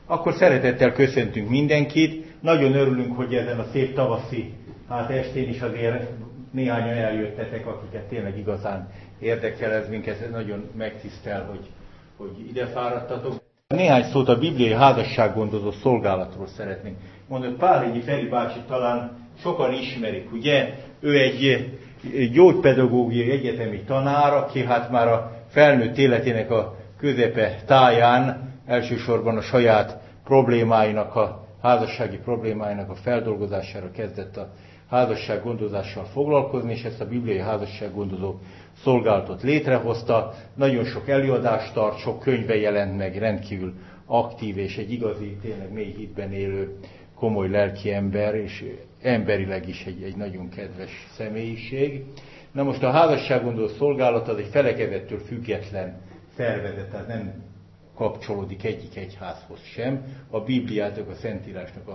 Akkor szeretettel köszöntünk mindenkit. Nagyon örülünk, hogy ezen a szép tavaszi estén is azért néhányan eljöttetek, akiket tényleg igazán érdekel ez minket. Nagyon megtisztel, hogy ide fáradtatok. Néhány szót a bibliai házassággondozó szolgálatról szeretnénk mondani. Pálényi Feri bácsi talán sokan ismerik, ugye? Ő egy gyógypedagógiai egyetemi tanár, aki hát már a felnőtt életének a közepe táján elsősorban a saját problémáinak, a házassági problémáinak a feldolgozására kezdett a házassággondozással foglalkozni, és ezt a bibliai házassággondozó szolgálatot létrehozta. Nagyon sok előadást tart, sok könyve jelent meg, rendkívül aktív és egy igazi, tényleg mély hitben élő, komoly lelki ember, és emberileg is egy nagyon kedves személyiség. Na most a házassággondozó szolgálat az egy felekezettől független szervezet, tehát nem kapcsolódik egyik egyházhoz sem. A Bibliátok, a Szentírásnak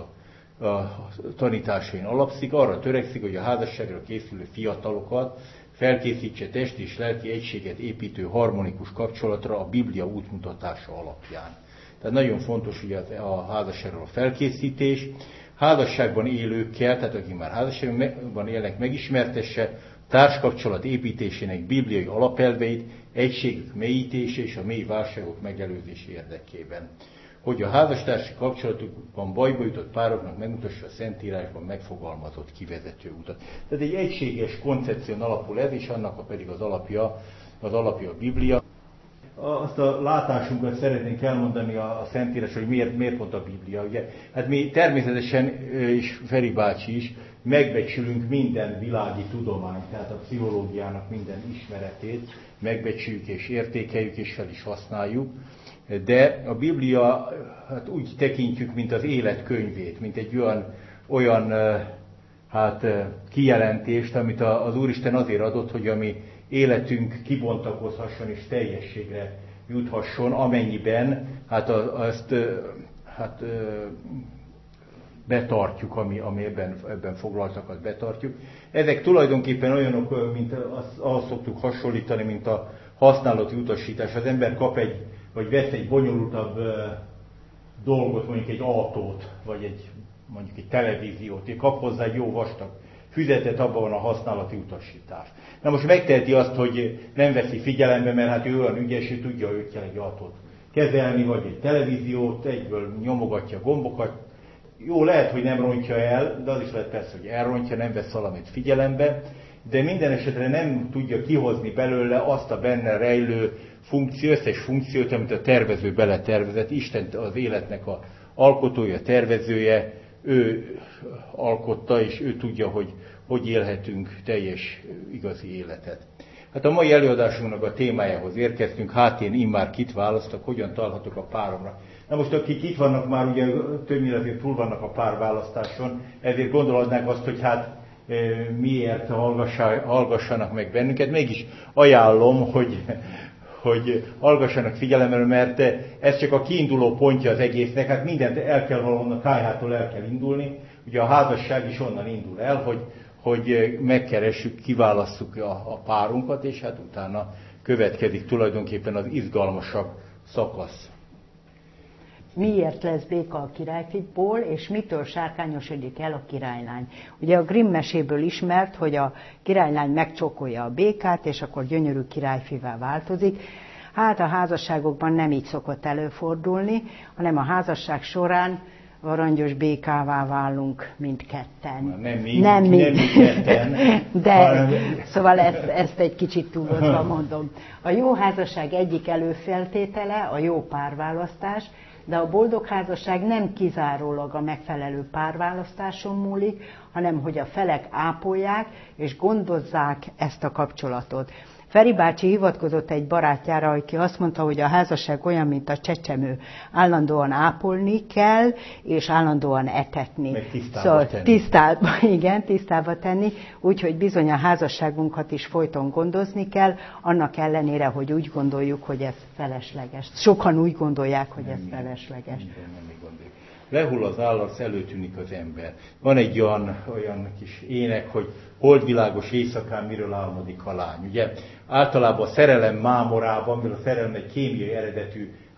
a tanításain alapszik, arra törekszik, hogy a házasságra készülő fiatalokat felkészítse testi és lelki egységet építő harmonikus kapcsolatra a Biblia útmutatása alapján. Tehát nagyon fontos ugye a házasságról a felkészítés. Házasságban élőkkel, tehát akik már házasságban élnek, megismertesse társkapcsolat építésének bibliai alapelveit, egységük mélyítése és a mély válságok megelőzése érdekében. Hogy a házastársi kapcsolatukban bajba jutott pároknak megmutassa a Szentírásban megfogalmazott kivezető utat. Tehát egy egységes koncepción alapul ez, és annak pedig az alapja a Biblia. Azt a látásunkat szeretnénk elmondani a Szentírás, hogy miért pont a Biblia. Ugye? Hát mi természetesen, és Feri bácsi is, megbecsülünk minden világi tudományt, tehát a pszichológiának minden ismeretét, megbecsüljük és értékeljük és fel is használjuk, de a Biblia hát úgy tekintjük, mint az élet könyvét, mint egy olyan kijelentést, amit az Úristen azért adott, hogy a mi életünk kibontakozhasson és teljességre juthasson, amennyiben ezt betartjuk, ami ebben foglaltakat betartjuk. Ezek tulajdonképpen olyanok, mint azt szoktuk hasonlítani, mint a használati utasítás. Az ember vagy vesz egy bonyolultabb dolgot, mondjuk egy autót, vagy mondjuk egy televíziót, kap hozzá egy jó vastag füzetet, abban van a használati utasítás. Na most megteheti azt, hogy nem veszi figyelembe, mert hát ő olyan ügyes, ő tudja, hogy kell egy autót kezelni, vagy egy televíziót, egyből nyomogatja a gombokat. Jó, lehet, hogy nem rontja el, de az is lehet persze, hogy elrontja, nem vesz valamit figyelembe, de minden esetre nem tudja kihozni belőle azt a benne rejlő összes funkciót, amit a tervező beletervezett. Isten az életnek az alkotója, tervezője, ő alkotta, és ő tudja, hogy élhetünk teljes, igazi életet. Hát a mai előadásunknak a témájához érkeztünk, én immár kit választok, hogyan találhatok a páromra. Na most akik itt vannak már, ugye többnyire azért túl vannak a párválasztáson, ezért gondolhatnánk azt, hogy miért hallgassanak meg bennünket. Mégis ajánlom, hogy hallgassanak figyelemmel, mert ez csak a kiinduló pontja az egésznek. Hát mindent el kell valahonnan, kályhától el kell indulni. Ugye a házasság is onnan indul el, hogy megkeressük, kiválasszuk a párunkat, és hát utána következik tulajdonképpen az izgalmasabb szakasz. Miért lesz béka a királyfiból, és mitől sárkányosodik el a királylány? Ugye a Grimm meséből ismert, hogy a királylány megcsókolja a békát, és akkor gyönyörű királyfivá változik. Hát a házasságokban nem így szokott előfordulni, hanem a házasság során varangyos békává válunk mindketten. Nem mi ketten. De szóval ezt egy kicsit túlozva mondom. A jó házasság egyik előfeltétele a jó párválasztás, de a boldog házasság nem kizárólag a megfelelő párválasztáson múlik, hanem hogy a felek ápolják és gondozzák ezt a kapcsolatot. Feri bácsi hivatkozott egy barátjára, aki azt mondta, hogy a házasság olyan, mint a csecsemő. Állandóan ápolni kell, és állandóan etetni. Meg tisztába tenni. Tisztába tenni. Úgyhogy bizony a házasságunkat is folyton gondozni kell, annak ellenére, hogy úgy gondoljuk, hogy ez felesleges. Sokan úgy gondolják, hogy ez felesleges. Lehull az állarc, előtűnik az ember. Van egy olyan kis ének, hogy holdvilágos éjszakán miről álmodik a lány. Ugye általában a szerelem mámorában, mivel a szerelem egy kémiai eredetű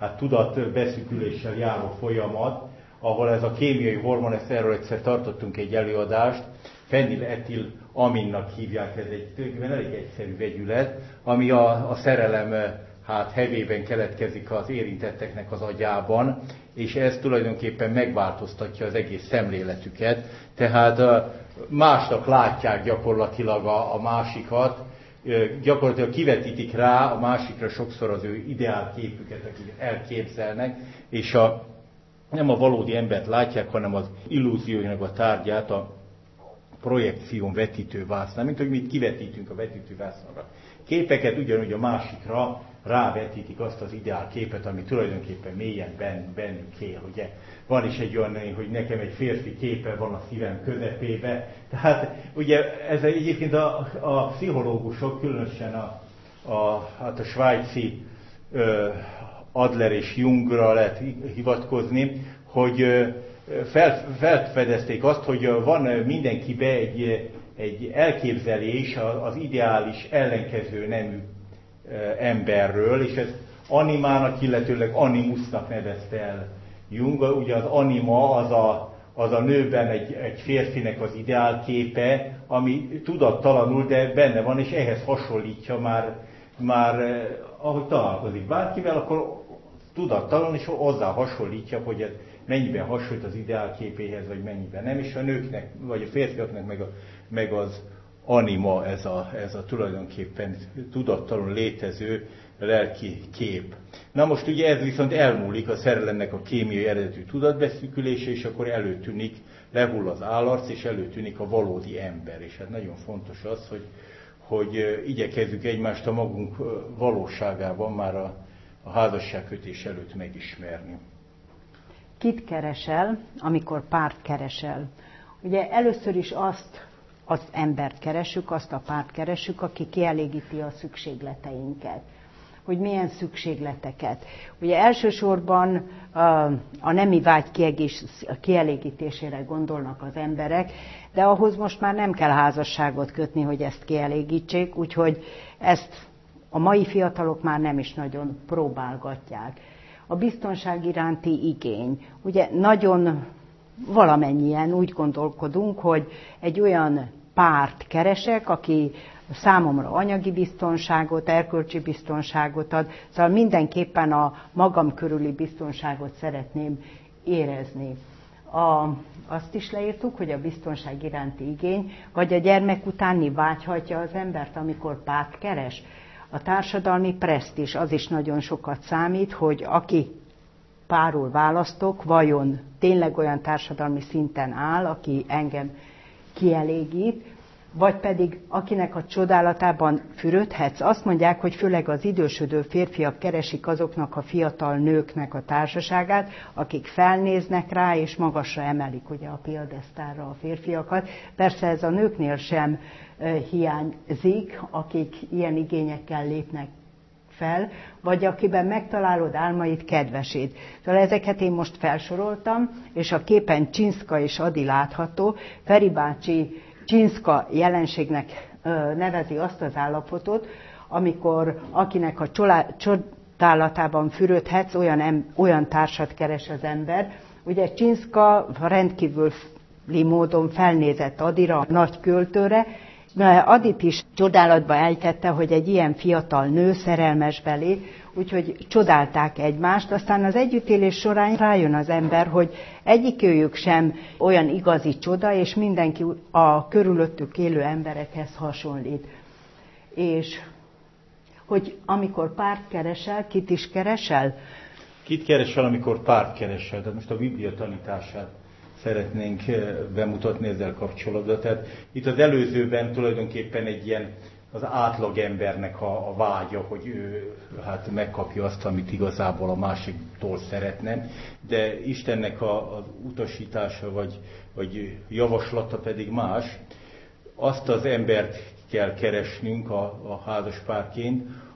hát tudatbeszűküléssel járó folyamat, ahol ez a kémiai hormon, ezt erről egyszer tartottunk egy előadást, feniletilaminnak hívják, ez egy tulajdonképpen elég egyszerű vegyület, ami a szerelem hevében keletkezik az érintetteknek az agyában, és ez tulajdonképpen megváltoztatja az egész szemléletüket, tehát másnak látják gyakorlatilag a másikat, gyakorlatilag kivetítik rá a másikra sokszor az ő ideálképüket, akiket elképzelnek, és nem a valódi embert látják, hanem az illúzióinak a tárgyát a projekción vetítővásznál, mint hogy mit kivetítünk a vetítővásznra. Képeket ugyanúgy a másikra rávetítik azt az ideálképet, ami tulajdonképpen mélyen bennük él. Ugye? Van is egy olyan, hogy nekem egy férfi képe van a szívem közepébe. Tehát ugye ez egyébként a pszichológusok, különösen a svájci Adler és Jungra lehet hivatkozni, hogy felfedezték azt, hogy van mindenkibe egy elképzelés az ideális ellenkező nemű emberről, és ez animának, illetőleg animusnak nevezte el Jung. Ugye az anima az a nőben egy férfinek az ideálképe, ami tudattalanul, de benne van, és ehhez hasonlítja már ahogy találkozik bárkivel, akkor tudattalan, és hozzá hasonlítja, hogy ez mennyiben hasonlít az ideálképéhez, vagy mennyiben nem, és a nőknek, vagy a férfiaknak meg az anima, ez a tulajdonképpen tudattalan létező lelki kép. Na most ugye ez viszont elmúlik, a szerelemnek a kémiai eredetű tudatbeszűkülése, és akkor előtűnik, lehull az állarc, és előtűnik a valódi ember. És hát nagyon fontos az, hogy igyekezzük egymást a magunk valóságában már a házasságkötés előtt megismerni. Kit keresel, amikor párt keresel? Ugye először is azt az embert keresünk, azt a párt keresünk, aki kielégíti a szükségleteinket. Hogy milyen szükségleteket. Ugye elsősorban a nemi vágy kielégítésére gondolnak az emberek, de ahhoz most már nem kell házasságot kötni, hogy ezt kielégítsék, úgyhogy ezt a mai fiatalok már nem is nagyon próbálgatják. A biztonság iránti igény. Ugye nagyon valamennyien úgy gondolkodunk, hogy egy olyan párt keresek, aki számomra anyagi biztonságot, erkölcsi biztonságot ad, szóval mindenképpen a magam körüli biztonságot szeretném érezni. Azt is leírtuk, hogy a biztonság iránti igény, vagy a gyermek utáni vágy hajtja az embert, amikor párt keres. A társadalmi presztízs, az is nagyon sokat számít, hogy aki párul választok, vajon tényleg olyan társadalmi szinten áll, aki engem kielégít, vagy pedig akinek a csodálatában fürödhetsz. Azt mondják, hogy főleg az idősödő férfiak keresik azoknak a fiatal nőknek a társaságát, akik felnéznek rá és magasra emelik ugye a piedesztálra a férfiakat. Persze ez a nőknél sem hiányzik, akik ilyen igényekkel lépnek fel, vagy akiben megtalálod álmaid, kedvesét. Szóval ezeket én most felsoroltam, és a képen Csinszka és Adi látható. Feri bácsi Csinszka jelenségnek nevezi azt az állapotot, amikor akinek a csodálatában fürödhetsz, olyan társat keres az ember. Ugye Csinszka rendkívüli módon felnézett Adira, a nagy költőre, Adit is csodálatba ejtette, hogy egy ilyen fiatal nő szerelmes belé, úgyhogy csodálták egymást. Aztán az együttélés során rájön az ember, hogy egyikőjük sem olyan igazi csoda, és mindenki a körülöttük élő emberekhez hasonlít. És hogy amikor párt keresel, kit is keresel? Kit keresel, amikor párt keresel? Tehát most a Biblia tanítását szeretnénk bemutatni ezzel kapcsolatban. Tehát itt az előzőben tulajdonképpen egy ilyen az átlag embernek a vágya, hogy ő hát megkapja azt, amit igazából a másiktól szeretne, de Istennek az utasítása vagy javaslata pedig más. Azt az embert kell keresnünk a házaspárként,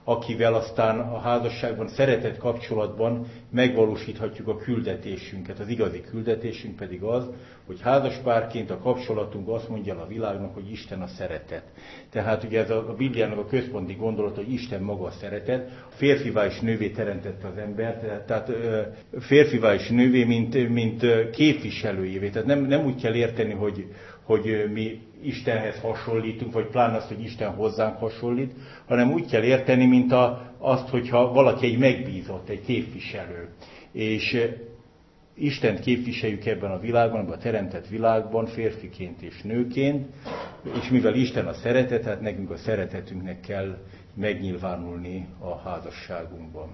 akivel aztán a házasságban, szeretett kapcsolatban megvalósíthatjuk a küldetésünket. Az igazi küldetésünk pedig az, hogy házaspárként a kapcsolatunk azt mondja a világnak, hogy Isten a szeretet. Tehát ugye ez a Bibliának a központi gondolata, hogy Isten maga a szeretet, férfivá és nővé teremtette az embert, tehát férfivá és nővé, mint képviselőjévé. Tehát nem úgy kell érteni, hogy mi Istenhez hasonlítunk, vagy pláne azt, hogy Isten hozzánk hasonlít, hanem úgy kell érteni, mint azt, hogyha valaki egy megbízott, egy képviselő. És Istent képviseljük ebben a világban, ebben a teremtett világban, férfiként és nőként, és mivel Isten a szeretet, hát nekünk a szeretetünknek kell megnyilvánulni a házasságunkban.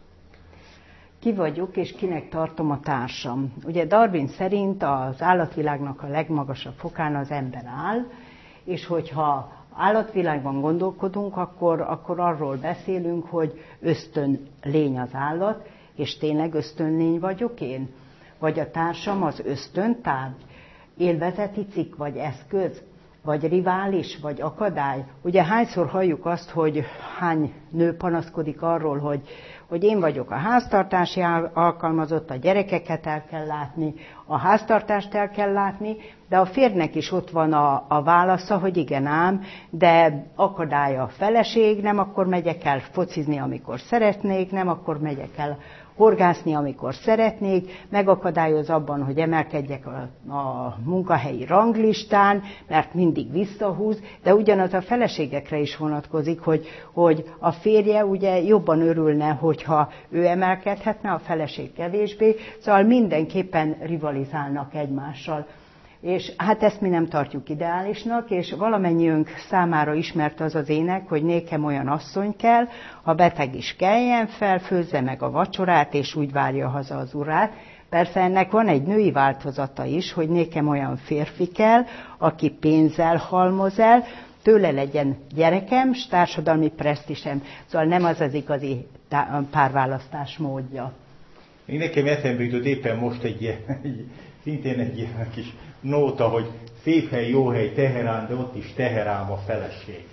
Ki vagyok, és kinek tartom a társam? Ugye Darwin szerint az állatvilágnak a legmagasabb fokán az ember áll, és hogyha állatvilágban gondolkodunk, akkor arról beszélünk, hogy ösztönlény az állat, és tényleg ösztönlény vagyok én? Vagy a társam az ösztöntárgy, élvezeti cikk vagy eszköz, vagy rivális, vagy akadály? Ugye hányszor halljuk azt, hogy hány nő panaszkodik arról, hogy én vagyok a háztartási alkalmazott, a gyerekeket el kell látni, a háztartást el kell látni, de a férjnek is ott van a válasza, hogy igen ám, de akadálya a feleség, nem akkor megyek el focizni, amikor szeretnék, nem akkor megyek el horgászni, amikor szeretnék, megakadályoz abban, hogy emelkedjek a munkahelyi ranglistán, mert mindig visszahúz, de ugyanaz a feleségekre is vonatkozik, hogy a férje ugye jobban örülne, hogyha ő emelkedhetne, a feleség kevésbé, szóval mindenképpen rivalizálnak egymással. És hát ezt mi nem tartjuk ideálisnak, és valamennyiünk számára ismert az az ének, hogy nékem olyan asszony kell, ha beteg is keljen fel, főzze meg a vacsorát, és úgy várja haza az urát. Persze ennek van egy női változata is, hogy nékem olyan férfi kell, aki pénzzel halmoz el, tőle legyen gyerekem, s társadalmi presztisem. Szóval nem az az igazi párválasztás módja. Én nekem eszembe jutott éppen most szintén egy ilyen kis nóta, hogy szép hely, jó hely, Teherán, de ott is Teherám a feleség.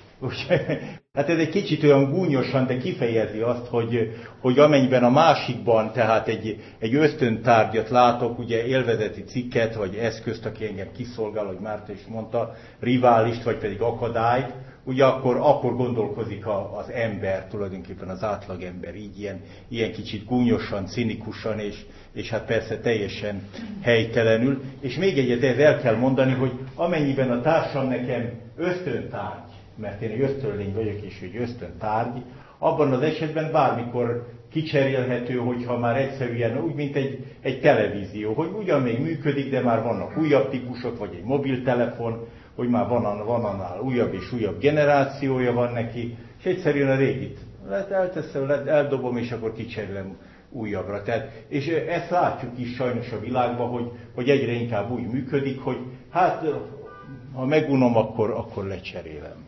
Hát ez egy kicsit olyan gúnyosan, de kifejezi azt, hogy amennyiben a másikban, tehát egy ösztöntárgyat látok, ugye élvezeti cikket, vagy eszközt, aki engem kiszolgál, hogy Márta is mondta, riválist, vagy pedig akadályt, ugye akkor gondolkozik az ember, tulajdonképpen az átlagember így ilyen kicsit gúnyosan, cinikusan, és hát persze teljesen helytelenül. És még egyet ehhez el kell mondani, hogy amennyiben a társam nekem ösztöntárgy, mert én egy ösztönlény vagyok, és egy ösztöntárgy, abban az esetben bármikor kicserélhető, hogyha már egyszerűen úgy, mint egy televízió, hogy ugyan még működik, de már vannak újabb típusok, vagy egy mobiltelefon, hogy már van annál újabb és újabb generációja van neki, és egyszerűen a régit elteszem, eldobom, és akkor kicserélem újabbra. Tehát, és ezt látjuk is sajnos a világban, hogy egyre inkább úgy működik, hogy hát, ha megunom, akkor lecserélem.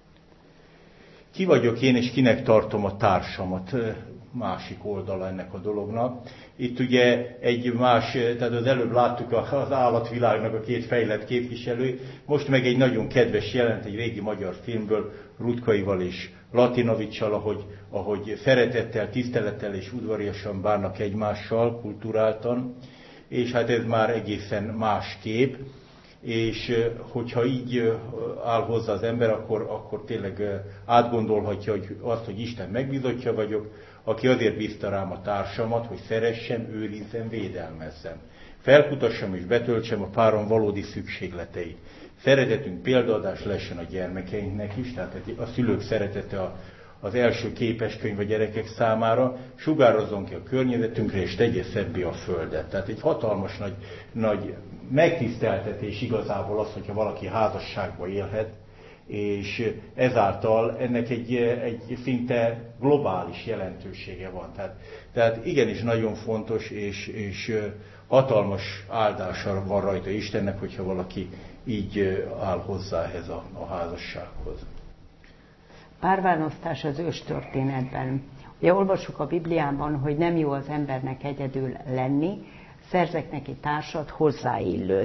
Ki vagyok én, és kinek tartom a társamat? Másik oldala ennek a dolognak. Itt ugye tehát az előbb láttuk az állatvilágnak a két fejlett képviselő, most meg egy nagyon kedves jelent egy régi magyar filmből, Rutkaival és Latinovics-sal, ahogy szeretettel, tisztelettel és udvariasan bánnak egymással, kulturáltan, és hát ez már egészen más kép, és hogyha így áll hozzá az ember, akkor tényleg átgondolhatja hogy Isten megbízottja vagyok, aki azért bízta rám a társamat, hogy szeressem, őrizzem, védelmezzem. Felkutassam és betöltsem a párom valódi szükségleteit. Szeretetünk példaadás lessen a gyermekeinknek is, tehát a szülők szeretete az első képeskönyv a gyerekek számára, sugározzon ki a környezetünkre, és tegye szebbé a földet. Tehát egy hatalmas nagy megtiszteltetés igazából az, hogyha valaki házasságban élhet, és ezáltal ennek egy szinte globális jelentősége van. Tehát igenis nagyon fontos, és hatalmas áldása van rajta Istennek, hogyha valaki így áll hozzá ehhez a házassághoz. Párválasztás az őstörténetben. Ugye olvassuk a Bibliában, hogy nem jó az embernek egyedül lenni, szerzek neki társat, hozzáillőt.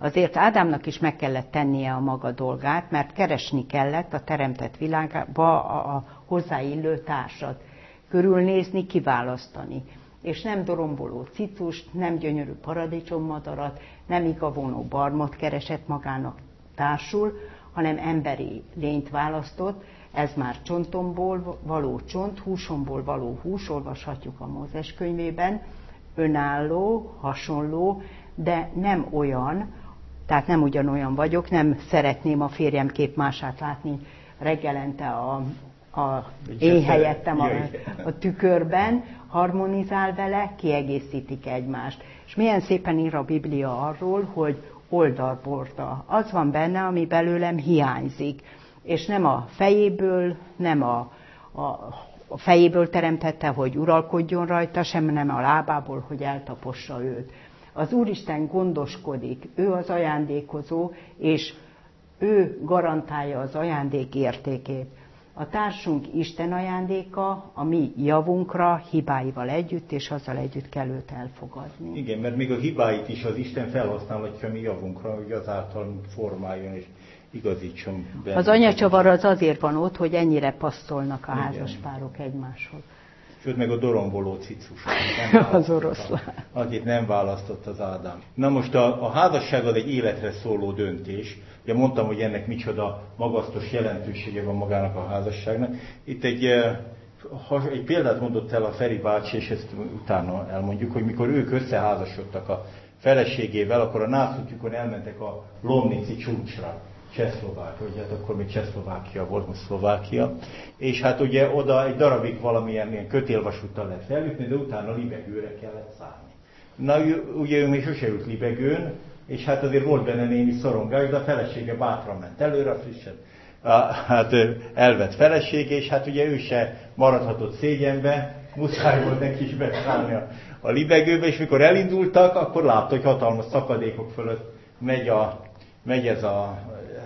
Azért Ádámnak is meg kellett tennie a maga dolgát, mert keresni kellett a teremtett világba a hozzáillő társat, körülnézni, kiválasztani. És nem doromboló cicust, nem gyönyörű paradicsommadarat, nem igavonó barmot keresett magának társul, hanem emberi lényt választott. Ez már csontomból való csont, húsomból való hús, olvashatjuk a Mózes könyvében, önálló, hasonló, de nem olyan, tehát nem ugyanolyan vagyok, nem szeretném a férjem képmását látni reggelente én helyettem a tükörben, harmonizál vele, kiegészítik egymást. És milyen szépen ír a Biblia arról, hogy oldalborda. Az van benne, ami belőlem hiányzik. És nem a fejéből, nem a fejéből teremtette, hogy uralkodjon rajta, sem nem a lábából, hogy eltapossa őt. Az Úristen gondoskodik, ő az ajándékozó, és ő garantálja az ajándék értékét. A társunk Isten ajándéka, a mi javunkra, hibáival együtt, és azzal együtt kell őt elfogadni. Igen, mert még a hibáit is az Isten felhasználhatja a mi javunkra, hogy azáltal formáljon és igazítson be. Az anyacsavar az azért van ott, hogy ennyire passzolnak a házaspárok egymáshoz. Sőt, meg a doromboló cicus. Az oroszlán. Akit nem választott az Ádám. Na most a házasság az egy életre szóló döntés. Ugye mondtam, hogy ennek micsoda magasztos jelentősége van magának a házasságnak. Itt egy példát mondott el a Feri bácsi, és ezt utána elmondjuk, hogy mikor ők összeházasodtak a feleségével, akkor a nászútjukon elmentek a Lomnici csúcsra. Csehszlovákia, ugye hát akkor még Csehszlovákia volt, most Szlovákia, és hát ugye oda egy darabig valamilyen ilyen kötélvasúttal lehet feljutni, de utána libegőre kellett szállni. Na ugye ő még sose ült libegőn, és hát azért volt benne némi szorongás, de a felesége bátran ment előre, a frissen hát elvett felesége, és hát ugye ő se maradhatott szégyenbe, muszáj volt neki is beszállni a libegőbe, és mikor elindultak, akkor látta, hogy hatalmas szakadékok fölött megy ez a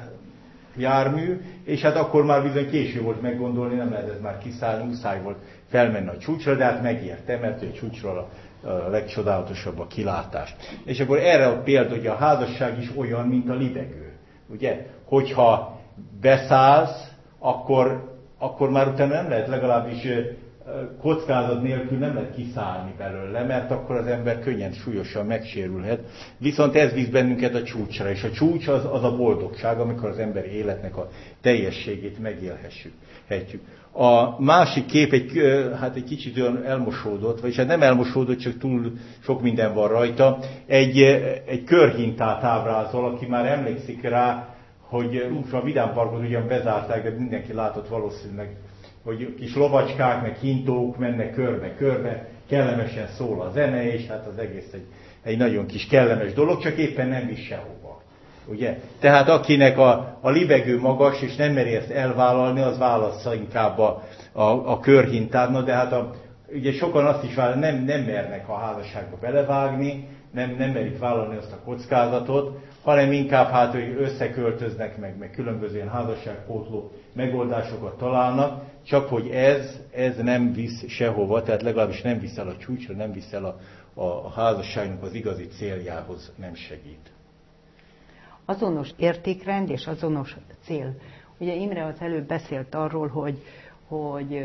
jármű, és hát akkor már bizony késő volt meggondolni, nem lehetett már kiszállni, muszáj volt felmenni a csúcsra, de hát megérte, mert a csúcsról a legcsodálatosabb a kilátás. És akkor erre a példa, hogy a házasság is olyan, mint a libegő. Ugye, hogyha beszállsz, akkor már utána nem lehet, legalábbis kockázat nélkül nem lehet kiszállni belőle, mert akkor az ember könnyen, súlyosan megsérülhet. Viszont ez visz bennünket a csúcsra, és a csúcs az a boldogság, amikor az ember életnek a teljességét megélhetjük. A másik kép egy kicsit olyan elmosódott, vagyis hát nem elmosódott, csak túl sok minden van rajta. Egy körhintát ábrázol, aki már emlékszik rá, hogy a Vidám Parkot ugyan bezárták, de mindenki látott valószínűleg, hogy kis lovacskák, meg hintók mennek körbe-körbe, kellemesen szól a zene, és hát az egész egy nagyon kis kellemes dolog, csak éppen nem visz sehova. Ugye? Tehát akinek a libegő magas, és nem meri ezt elvállalni, az válassza inkább a körhintát. De hát ugye sokan azt is nem mernek a házasságba belevágni, nem merik vállalni azt a kockázatot, hanem inkább hát, hogy összeköltöznek, meg különböző ilyen házasságpótló megoldásokat találnak, csak hogy ez nem visz sehova, tehát legalábbis nem visz el a csúcsra, nem visz el a házasságnak az igazi céljához, nem segít. Azonos értékrend és azonos cél. Ugye Imre az előbb beszélt arról, hogy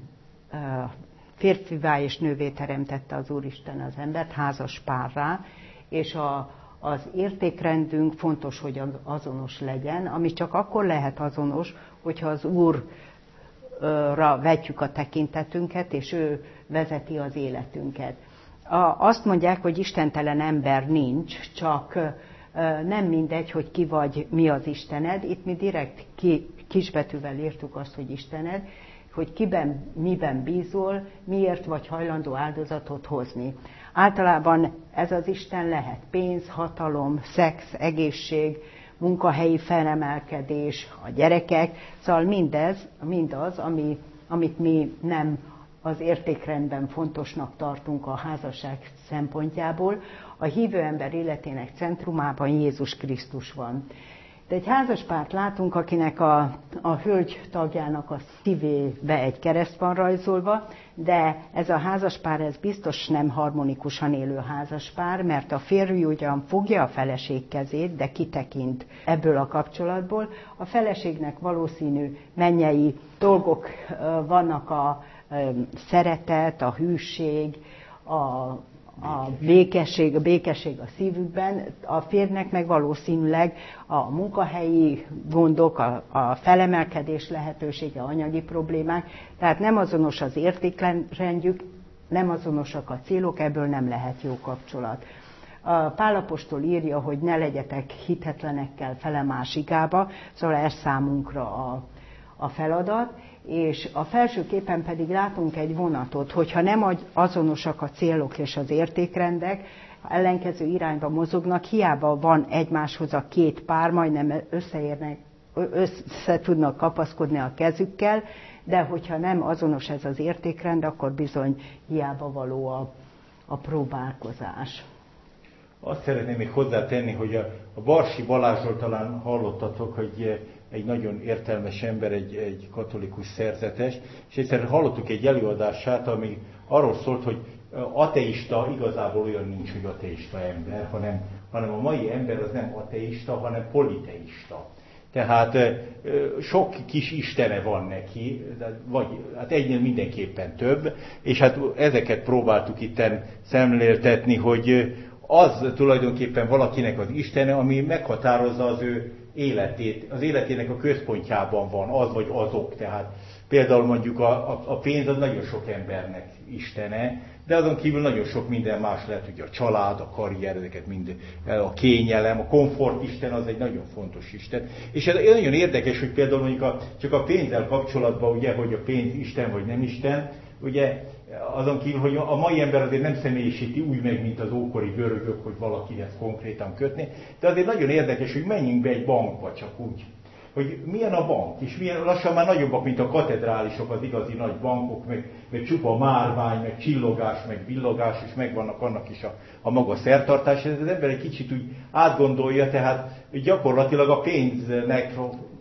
férfivá és nővé teremtette az Úristen az embert, házas párrá, és az értékrendünk fontos, hogy azonos legyen, ami csak akkor lehet azonos, hogyha az Úrra vetjük a tekintetünket, és ő vezeti az életünket. Azt mondják, hogy istentelen ember nincs, csak nem mindegy, hogy ki vagy, mi az Istened. Itt mi direkt kisbetűvel írtuk azt, hogy Istened, hogy miben bízol, miért vagy hajlandó áldozatot hozni. Általában ez az Isten lehet pénz, hatalom, szex, egészség, munkahelyi felemelkedés, a gyerekek, szóval mindaz, amit mi nem az értékrendben fontosnak tartunk a házasság szempontjából. A hívő ember életének centrumában Jézus Krisztus van. De egy házaspárt látunk, akinek a hölgy tagjának a szívébe egy kereszt van rajzolva, de ez a házaspár ez biztos nem harmonikusan élő házaspár, mert a férj ugyan fogja a feleség kezét, de kitekint ebből a kapcsolatból. A feleségnek valószínű mennyei dolgok vannak, a szeretet, a hűség, a békesség a szívükben, a férjnek meg valószínűleg a munkahelyi gondok, a felemelkedés lehetősége, anyagi problémák, tehát nem azonos az értékrendjük, nem azonosak a célok, ebből nem lehet jó kapcsolat. A Pál apostol írja, hogy ne legyetek hitetlenekkel fele másikába, szóval ez számunkra a feladat, és a felső képen pedig látunk egy vonatot, hogyha nem azonosak a célok és az értékrendek, ellenkező irányba mozognak, hiába van egymáshoz a két pár, majdnem össze tudnak kapaszkodni a kezükkel, de hogyha nem azonos ez az értékrend, akkor bizony hiába való a próbálkozás. Azt szeretném még hozzátenni, hogy a Barsi Balázsról talán hallottatok, hogy egy nagyon értelmes ember, egy katolikus szerzetes, és egyszer hallottuk egy előadását, ami arról szólt, hogy ateista igazából olyan nincs, hogy ateista ember, hanem a mai ember az nem ateista, hanem politeista. Tehát sok kis istene van neki, vagy hát egynél mindenképpen több, és hát ezeket próbáltuk itten szemléltetni, hogy az tulajdonképpen valakinek az istene, ami meghatározza az ő életét, az életének a központjában van, az vagy azok. Tehát például mondjuk a pénz az nagyon sok embernek istene, de azon kívül nagyon sok minden más lehet, hogy a család, a karrier, ezeket mind, a kényelem, a komfort isten az egy nagyon fontos isten. És ez nagyon érdekes, hogy például mondjuk csak a pénzzel kapcsolatban, ugye, hogy a pénz isten vagy nem isten, ugye, azon kívül, hogy a mai ember azért nem személyisíti úgy meg, mint az ókori görögök, hogy valakihez konkrétan kötni, de azért nagyon érdekes, hogy menjünk be egy bankba csak úgy, hogy milyen a bank, és milyen, lassan már nagyobbak, mint a katedrálisok, az igazi nagy bankok, meg csupa márvány, meg csillogás, meg villogás, és megvannak annak is a maga szertartás. Ez az ember egy kicsit úgy átgondolja, tehát gyakorlatilag a pénznek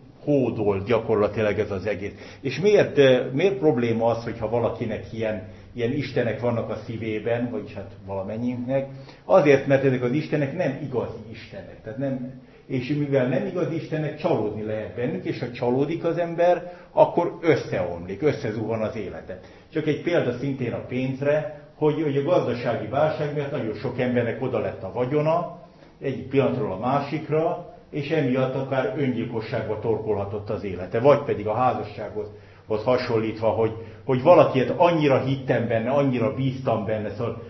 hódol gyakorlatilag ez az egész. És miért probléma az, hogyha valakinek ilyen istenek vannak a szívében, vagyis hát valamennyiünknek? Azért, mert ezek az istenek nem igazi istenek. Tehát nem, és mivel nem igazi istenek, csalódni lehet bennük, és ha csalódik az ember, akkor összeomlik, összezuhan az élete. Csak egy példa szintén a pénzre, hogy a gazdasági válság miatt nagyon sok embernek oda lett a vagyona, egyik pillanatról a másikra, és emiatt akár öngyilkosságba torkolhatott az élete. Vagy pedig a házassághoz hasonlítva, hogy valakiet annyira hittem benne, annyira bíztam benne. Szóval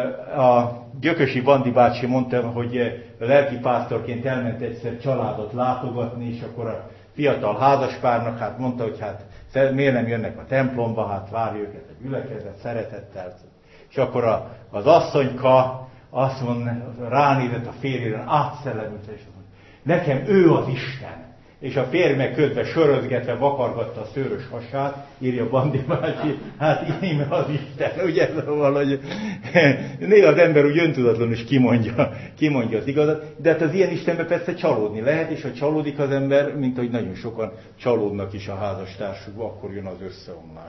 a Gyökösi Bandi bácsi mondta, hogy lelkipásztorként elment egyszer családot látogatni, és akkor a fiatal házaspárnak hát mondta, hogy hát miért nem jönnek a templomba, hát várja őket egy gyülekezet, szeretettel. És akkor az asszonyka azt mondja, ránézett a férjére, átszellemült, és azt mondja, nekem ő az Isten. És a férj meg közben sörözgetve vakargatta a szőrös hasát, írja Bandi bácsi, hát íme az Isten, ugye? Szóval, hogy néha az ember úgy öntudatlanul is kimondja az igazat, de hát az ilyen Istenbe persze csalódni lehet, és ha csalódik az ember, mint ahogy nagyon sokan csalódnak is a házastársukba, akkor jön az összeomlás.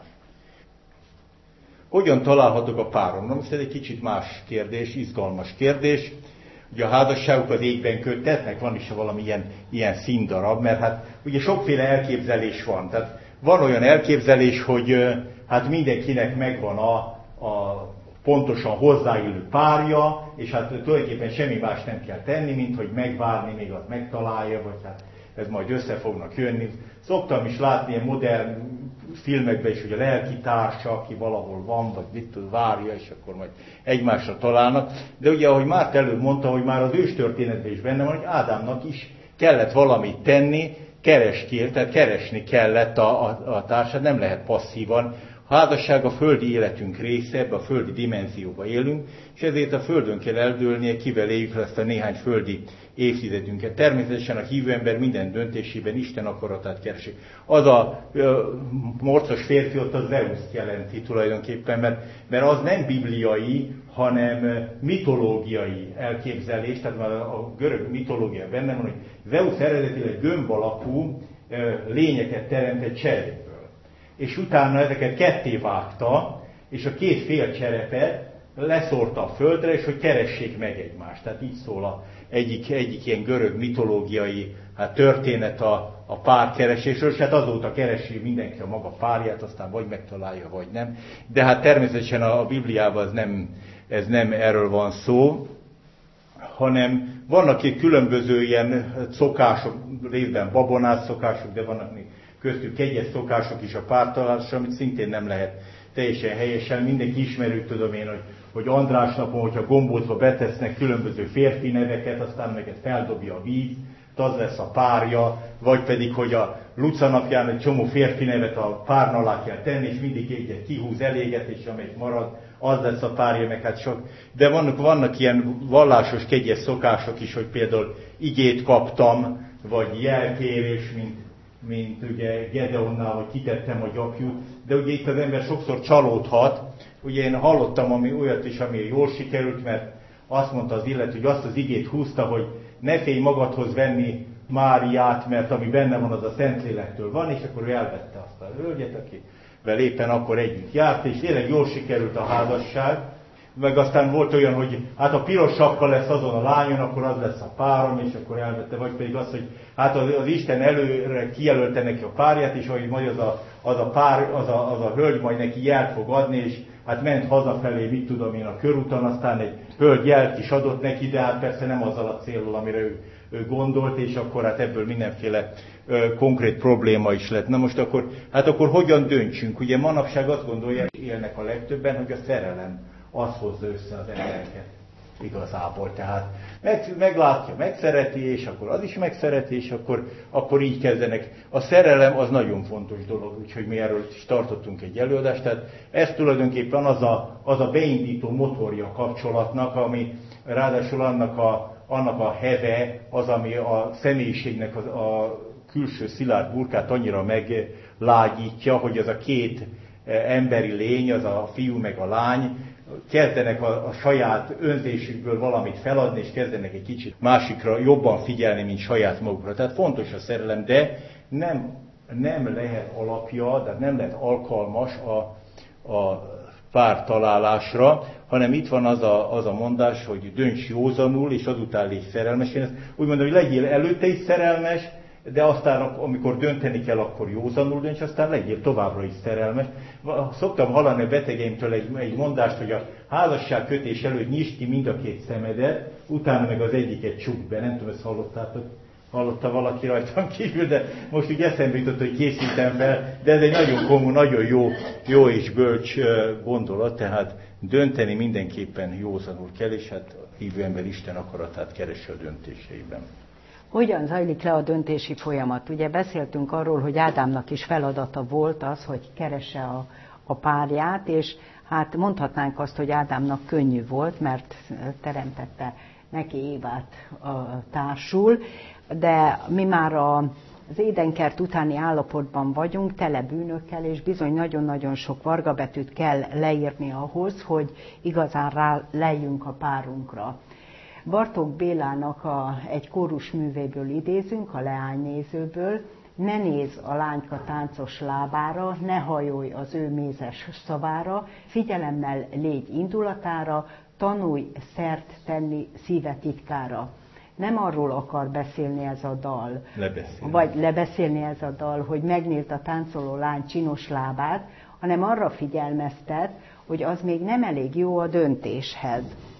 Hogyan találhatok a párom? Na most ez egy kicsit más kérdés, izgalmas kérdés. Ugye a házasságuk az égben köttetnek, van is valami ilyen színdarab, mert hát ugye sokféle elképzelés van. Tehát van olyan elképzelés, hogy hát mindenkinek megvan a pontosan hozzáillő párja, és hát tulajdonképpen semmi más nem kell tenni, mint hogy megvárni, még azt megtalálja, vagy hát ez majd össze fognak jönni. Szoktam is látni ilyen modern filmekben is, hogy a lelki társa, aki valahol van, vagy mit tud, várja, és akkor majd egymásra találnak. De ugye, ahogy Márt előbb mondta, hogy már az őstörténetben is benne van, hogy Ádámnak is kellett valamit tenni, tehát keresni kellett a társát, nem lehet passzívan. A házasság a földi életünk része, ebbe a földi dimenzióba élünk, és ezért a földön kell eldőlnie, kivel éljük ezt a néhány földi évtizedünket. Természetesen a hívő ember minden döntésében Isten akaratát keresi. Az a morcos férfi ott az Zeuszt jelenti tulajdonképpen, mert az nem bibliai, hanem mitológiai elképzelés, tehát már a görög mitológia benne van, hogy Zeusz eredetileg gömb alakú lényeket teremtett cserépből. És utána ezeket ketté vágta, és a két fél cserepet leszórta a földre, és hogy keressék meg egymást. Tehát így szól egyik ilyen görög mitológiai történet a párkeresésről, és hát azóta keresi mindenki a maga párját, aztán vagy megtalálja, vagy nem. De hát természetesen a Bibliában ez nem erről van szó, hanem vannak itt különböző ilyen szokások, részben babonász szokások, de vannak még köztük kegyes szokások is a pártalálásra, amit szintén nem lehet teljesen helyesen. Mindenki ismerő, tudom én, hogy András napon, hogyha gombócba betesznek különböző férfi neveket, aztán meg feldobja a víz, az lesz a párja, vagy pedig, hogy a Luca napján egy csomó férfi nevet a párna alá kell tenni, és mindig egyet kihúz eléget, és amelyik marad, az lesz a párja, meg hát sok. De vannak ilyen vallásos kegyes szokások is, hogy például igét kaptam, vagy jelkérés, mint ugye Gedeonnál, hogy kitettem a gyapjút, de ugye itt az ember sokszor csalódhat. Ugye én hallottam olyat is, ami jól sikerült, mert azt mondta az illető, hogy azt az igét húzta, hogy ne félj magadhoz venni Máriát, mert ami benne van, az a Szentlélektől van, és akkor ő elvette azt a hölgyet, akivel éppen akkor együtt járt, és tényleg jól sikerült a házasság. Meg aztán volt olyan, hogy hát a piros sapka lesz azon a lányon, akkor az lesz a párom, és akkor elvette, vagy pedig az, hogy hát az Isten előre kijelölte neki a párját, és hogy majd az a hölgy majd neki jelt fog adni, és hát ment hazafelé, mit tudom én, a körúton, aztán egy hölgy jelt is adott neki, de hát persze nem azzal a céllal, amire ő gondolt, és akkor hát ebből mindenféle konkrét probléma is lett. Na most akkor hogyan döntsünk? Ugye manapság azt gondolják, élnek a legtöbben, hogy a szerelem az hozza össze az embereket igazából. Tehát meglátja, megszereti, és akkor az is megszereti, és akkor így kezdenek. A szerelem az nagyon fontos dolog, úgyhogy mi erről is tartottunk egy előadást. Tehát ez tulajdonképpen az a beindító motorja a kapcsolatnak, ami ráadásul annak a heve, az, ami a személyiségnek a külső szilárd burkát annyira meglágyítja, hogy az a két emberi lény, az a fiú meg a lány, kezdenek a saját önzésükből valamit feladni, és kezdenek egy kicsit másikra jobban figyelni, mint saját magukra. Tehát fontos a szerelem, de nem lehet alapja, de nem lehet alkalmas a pártalálásra, hanem itt van az a mondás, hogy dönts józanul, és azután légy szerelmes. Én ezt úgy mondom, hogy legyél előtte is szerelmes, de aztán, amikor dönteni kell, akkor józanul dönts, aztán legyél továbbra is szerelmes. Szoktam hallani a betegeimtől egy mondást, hogy a házasságkötés előtt nyisd ki mind a két szemedet, utána meg az egyiket csukd be. Nem tudom, ezt hallotta valaki rajtam kívül, de most úgy eszembe jutott, hogy készítem fel, de ez egy nagyon komoly, nagyon jó és bölcs gondolat, tehát dönteni mindenképpen józanul kell, és hát a hívő ember Isten akaratát keresi a döntéseiben. Hogyan zajlik le a döntési folyamat? Ugye beszéltünk arról, hogy Ádámnak is feladata volt az, hogy keresse a párját, és hát mondhatnánk azt, hogy Ádámnak könnyű volt, mert teremtette neki Évát társul, de mi már az édenkert utáni állapotban vagyunk, tele bűnökkel, és bizony nagyon-nagyon sok vargabetűt kell leírni ahhoz, hogy igazán ráleljünk a párunkra. Bartók Bélának egy kórusművéből idézünk, a Leánynézőből: ne nézz a lányka táncos lábára, ne hajolj az ő mézes szavára, figyelemmel légy indulatára, tanulj szert tenni szíve titkára. Nem arról akar beszélni ez a dal, lebeszélni ez a dal, hogy megnézd a táncoló lány csinos lábát, hanem arra figyelmeztet, hogy az még nem elég jó a döntéshez,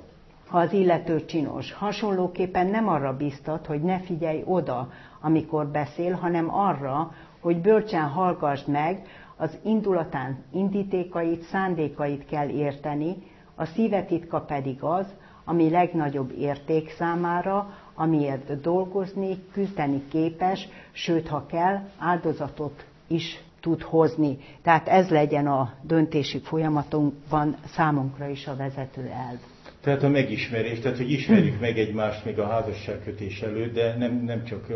ha az illető csinos. Hasonlóképpen nem arra biztat, hogy ne figyelj oda, amikor beszél, hanem arra, hogy bölcsen hallgassd meg, az indulatán indítékait, szándékait kell érteni, a szíve titka pedig az, ami legnagyobb érték számára, amiért dolgozni, küzdeni képes, sőt, ha kell, áldozatot is tud hozni. Tehát ez legyen a döntési folyamatunkban számunkra is a vezető elv. Tehát a megismerés, tehát hogy ismerjük meg egymást még a házasságkötés előtt, de nem csak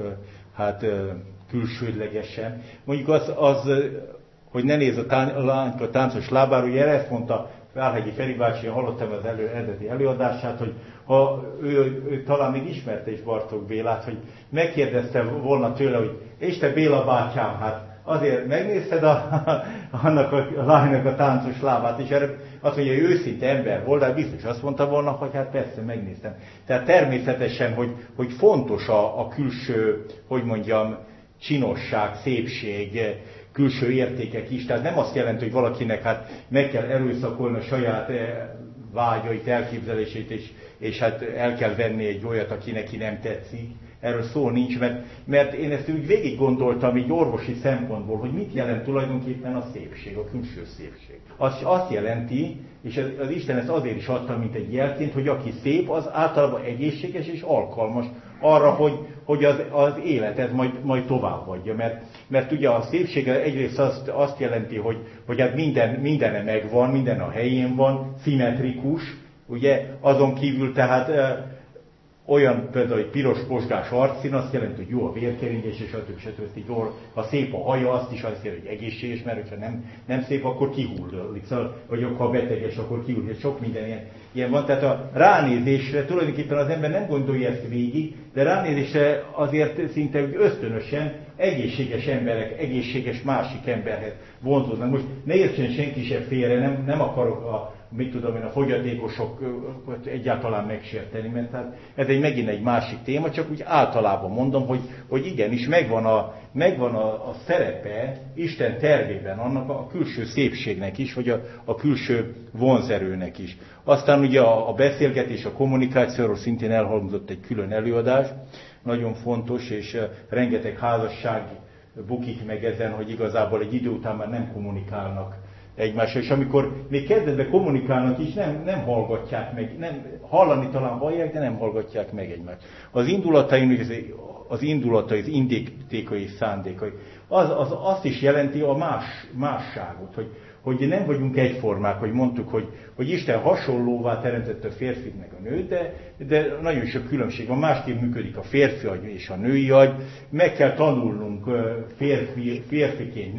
külsődlegesen. Mondjuk az hogy ne nézz a lányka táncos lábára, ugye ezt mondta Várhegyi Feri bácsi, hallottam az eredeti előadását, hogy ha ő talán még ismerte is Bartók Bélát, hogy megkérdezte volna tőle, hogy és te Béla bátyám, hát azért megnézted annak a lánynak a táncos lábát, és erre azt mondja, hogy őszinte ember volt, de biztos azt mondta volna, hogy hát persze megnéztem. Tehát természetesen, hogy fontos a külső, hogy mondjam, csinosság, szépség, külső értékek is. Tehát nem azt jelenti, hogy valakinek hát meg kell erőszakolni a saját vágyait, elképzelését, és hát el kell venni egy olyat, aki neki nem tetszik. Erről szó nincs, mert én ezt úgy végig gondoltam így orvosi szempontból, hogy mit jelent tulajdonképpen a szépség, a külső szépség. Azt jelenti, és az Isten ezt azért is adta, mint egy jelként, hogy aki szép, az általában egészséges és alkalmas arra, hogy az életet majd továbbadja. Mert ugye a szépség egyrészt azt jelenti, hogy hát mindene megvan, minden a helyén van, szimmetrikus, ugye, azon kívül tehát olyan például egy piros posgás arcszín, azt jelenti, hogy jó a vérkeringés, és stb. Ha szép a haja, azt is azt jelenti, hogy egészséges, mert ha nem szép, akkor kihullik, vagy ha beteges, akkor kihullik. Sok minden ilyen van. Tehát a ránézésre tulajdonképpen az ember nem gondolja ezt végig, de ránézésre azért szinte úgy ösztönösen egészséges emberek, egészséges másik emberhez vonzódnak. Most ne értsen senki sem félre, nem akarok a fogyatékosokat egyáltalán megsérteni, mert hát ez megint egy másik téma, csak úgy általában mondom, hogy igenis megvan a szerepe Isten tervében annak a külső szépségnek is, vagy a külső vonzerőnek is. Aztán ugye a beszélgetés, a kommunikációról szintén elhangzott egy külön előadás, nagyon fontos, és rengeteg házasság bukik meg ezen, hogy igazából egy idő után már nem kommunikálnak egymással, és amikor még kezdetben kommunikálnak is, nem hallgatják meg, nem, hallani talán hallják, de nem hallgatják meg egymást. Az indulatai, az indítékai szándékai, az azt is jelenti a másságot, hogy nem vagyunk egyformák, hogy mondtuk, hogy Isten hasonlóvá teremtette a férfit meg a nőt, de nagyon sok különbség van, másképp működik a férfi agy és a női agy, meg kell tanulnunk férfiként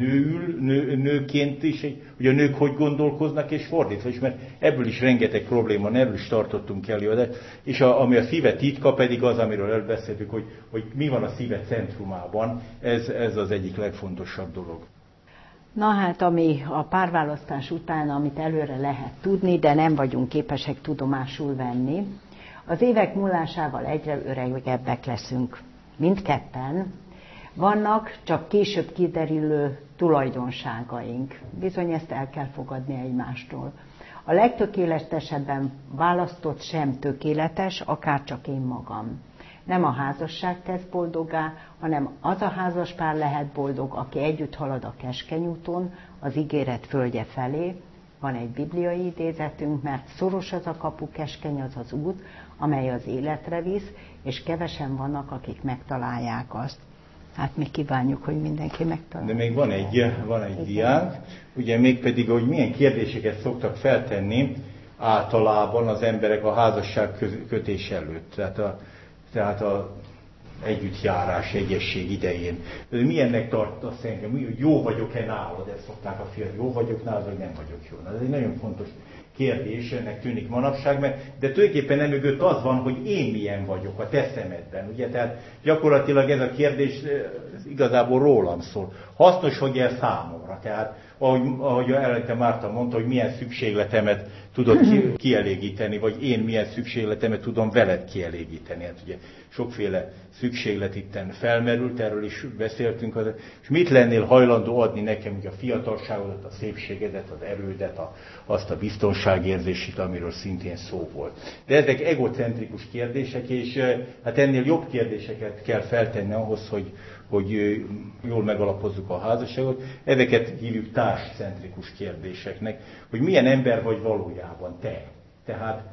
nőként is, hogy a nők hogy gondolkoznak, és fordítva is, mert ebből is rengeteg probléma van, erről is tartottunk előadást, és ami a szíve titka pedig az, amiről elbeszéltük, hogy mi van a szíve centrumában, ez az egyik legfontosabb dolog. Na hát, ami a párválasztás után, amit előre lehet tudni, de nem vagyunk képesek tudomásul venni, az évek múlásával egyre öregebbek leszünk. Mindketten. Vannak csak később kiderülő tulajdonságaink. Bizony ezt el kell fogadni egymástól. A legtökéletesebben választott sem tökéletes, akár csak én magam. Nem a házasság tesz boldoggá, hanem az a házaspár lehet boldog, aki együtt halad a keskeny úton, az ígéret földje felé. Van egy bibliai idézetünk, mert szoros az a kapu, keskeny az az út, amely az életre visz, és kevesen vannak, akik megtalálják azt. Hát mi kívánjuk, hogy mindenki megtalálja. De még van egy diánk, ugye mégpedig, hogy milyen kérdéseket szoktak feltenni általában az emberek a házasság kötés előtt. Tehát a együttjárás, egyesség idején. Milyennek tartasz engem? Hogy jó vagyok-e nálad? Ezt szokták a fiatal. Jó vagyok nálad, vagy nem vagyok jó? Ez egy nagyon fontos kérdés, ennek tűnik manapság, de tulajdonképpen emögött az van, hogy én milyen vagyok a te szemedben. Ugye? Tehát gyakorlatilag ez a kérdés igazából rólam szól. Hasznos vagy-e számomra? Tehát ahogy előtte Márta mondta, hogy milyen szükségletemet tudod kielégíteni, vagy én milyen szükségletemet tudom veled kielégíteni. Hát ugye sokféle szükséglet itten felmerült, erről is beszéltünk, és mit lennél hajlandó adni nekem, ugye a fiatalságodat, a szépségedet, az erődet, azt a biztonságérzését, amiről szintén szó volt. De ezek egocentrikus kérdések, és hát ennél jobb kérdéseket kell feltenni ahhoz, hogy jól megalapozzuk a házasságot. Ezeket hívjuk társcentrikus kérdéseknek, hogy milyen ember vagy valójában te. Tehát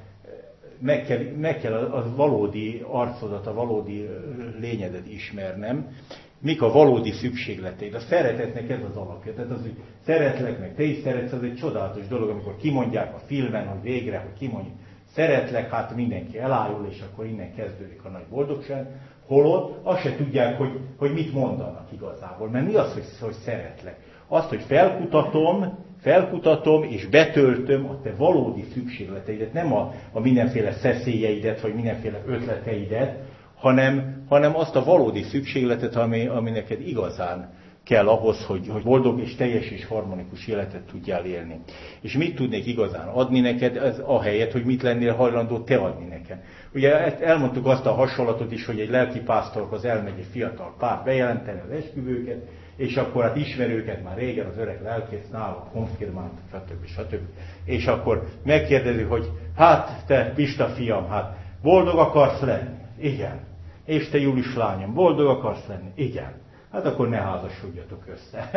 meg kell a valódi arcodat, a valódi lényedet ismernem, mik a valódi szükségleteid. A szeretetnek ez az alapja. Tehát az, hogy szeretlek, meg te is szeretsz, az egy csodálatos dolog, amikor kimondják a filmen, hogy végre, hogy kimondjuk, szeretlek, hát mindenki elájul, és akkor innen kezdődik a nagy boldogság. Holott azt se tudják, hogy mit mondanak igazából. Mert mi az, hogy szeretlek? Azt, hogy felkutatom, felkutatom és betöltöm a te valódi szükségleteidet, nem a mindenféle szeszélyeidet, vagy mindenféle ötleteidet, hanem azt a valódi szükségletet, ami neked igazán kell ahhoz, hogy boldog és teljes és harmonikus életet tudjál élni. És mit tudnék igazán adni neked, ez ahelyett, hogy mit lennél hajlandó te adni nekem. Ugye elmondtuk azt a hasonlatot is, hogy egy lelkipásztorhoz elmegy egy fiatal pár bejelenteni az esküvőket, és akkor hát ismerőket már régen, az öreg lelkész nála, konfirmánt, stb. És akkor megkérdezi, hogy hát te Pista fiam, hát boldog akarsz lenni? Igen. És te Julis lányom, boldog akarsz lenni? Igen. Hát akkor ne házasodjatok össze.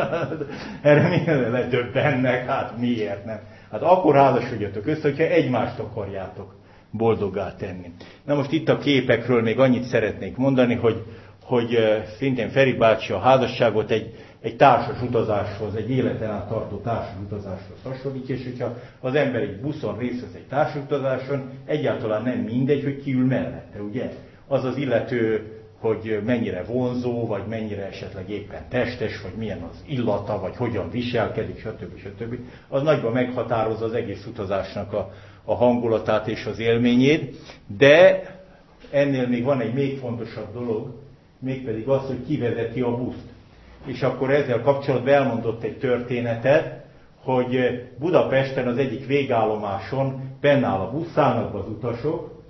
Erre minden ledöbbennek, hát miért nem? Hát akkor házasodjatok össze, hogyha egymást akarjátok boldoggá tenni. Na most itt a képekről még annyit szeretnék mondani, hogy szintén Feri bácsi a házasságot egy társas utazáshoz, egy életen át tartó társas utazáshoz hasonlítja, és hogyha az ember egy buszon részt vesz egy társas utazáson, egyáltalán nem mindegy, hogy ki ül mellette, ugye? Az az illető, hogy mennyire vonzó, vagy mennyire esetleg éppen testes, vagy milyen az illata, vagy hogyan viselkedik, stb. Az nagyban meghatározza az egész utazásnak a hangulatát és az élményét, de ennél még van egy még fontosabb dolog, mégpedig az, hogy ki vezeti a buszt. És akkor ezzel kapcsolatban elmondott egy történetet, hogy Budapesten az egyik végállomáson benn áll a busz, szállnak az utasok,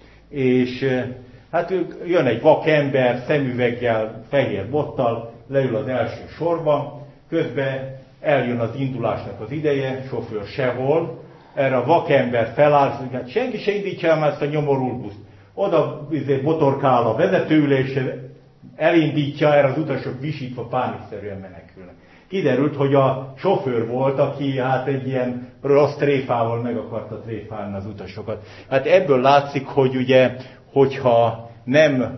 és hát jön egy vakember, szemüveggel, fehér bottal, leül az első sorba, közben eljön az indulásnak az ideje, sofőr sehol, erre a vakember feláll, hogy hát senki se indítsa el már ezt a nyomorult buszt. Oda botorkál a vezetőülésre, elindítja, erre az utasok visítva pánikszerűen menekülnek. Kiderült, hogy a sofőr volt, aki hát egy ilyen rossz tréfával meg akarta tréfálni az utasokat. Hát ebből látszik, hogy ugye, hogyha nem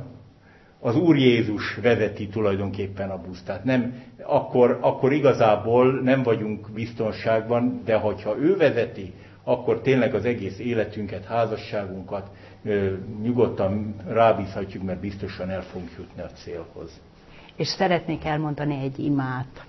az Úr Jézus vezeti tulajdonképpen a buszt, tehát nem, akkor igazából nem vagyunk biztonságban, de hogyha ő vezeti, akkor tényleg az egész életünket, házasságunkat nyugodtan rábízhatjuk, mert biztosan el fogunk jutni a célhoz. És szeretnék elmondani egy imát.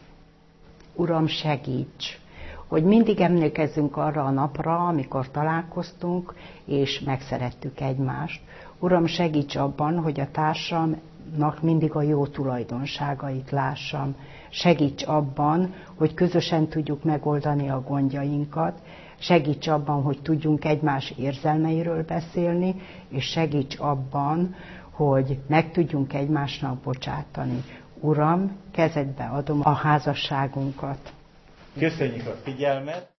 Uram, segíts! Hogy mindig emlékezzünk arra a napra, amikor találkoztunk, és megszerettük egymást. Uram, segíts abban, hogy a társamnak mindig a jó tulajdonságait lássam. Segíts abban, hogy közösen tudjuk megoldani a gondjainkat. Segíts abban, hogy tudjunk egymás érzelmeiről beszélni, és segíts abban, hogy meg tudjunk egymásnak bocsátani. Uram, kezedbe adom a házasságunkat. Köszönjük a figyelmet!